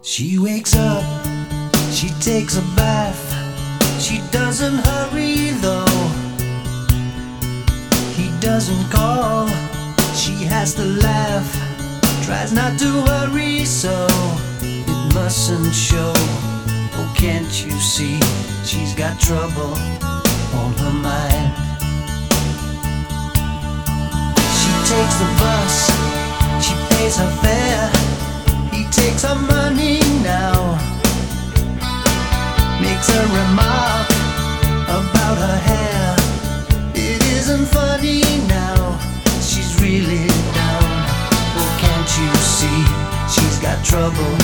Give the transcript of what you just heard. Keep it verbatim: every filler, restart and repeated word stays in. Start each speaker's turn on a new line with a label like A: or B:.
A: She wakes up, she takes a bath. She doesn't hurry though. He doesn't call, she has to laugh. Tries not to worry so it mustn't show. Oh, can't you see she's got trouble on her mind? She takes the bus, she pays her fare. He takes her money now, makes a remark about her hair. It isn't funny now, she's really down. Oh, can't you see she's got trouble